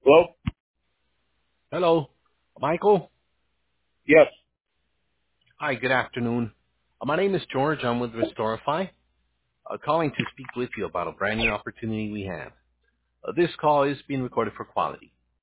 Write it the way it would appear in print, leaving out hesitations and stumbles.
Hello? Hello, Michael. Yes. Hi, good afternoon. My name is George. I'm with Restorify, calling to speak with you about a brand new opportunity we have. This call is being recorded for quality.